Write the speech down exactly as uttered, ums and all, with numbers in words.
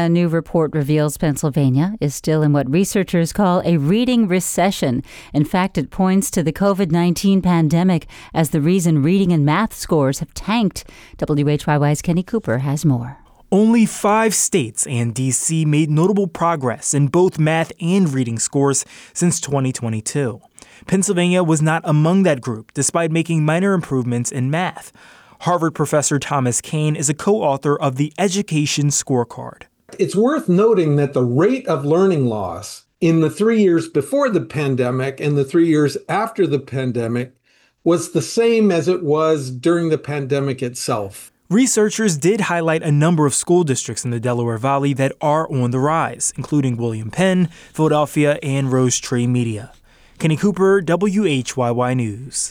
A new report reveals Pennsylvania is still in what researchers call a reading recession. In fact, it points to the covid nineteen pandemic as the reason reading and math scores have tanked. W H Y Y's Kenny Cooper has more. Only five states and D C made notable progress in both math and reading scores since twenty twenty-two. Pennsylvania was not among that group, despite making minor improvements in math. Harvard professor Thomas Kane is a co-author of the Education Scorecard. It's worth noting that the rate of learning loss in the three years before the pandemic and the three years after the pandemic was the same as it was during the pandemic itself. Researchers did highlight a number of school districts in the Delaware Valley that are on the rise, including William Penn, Philadelphia, and Rose Tree Media. Kenny Cooper, W H Y Y News.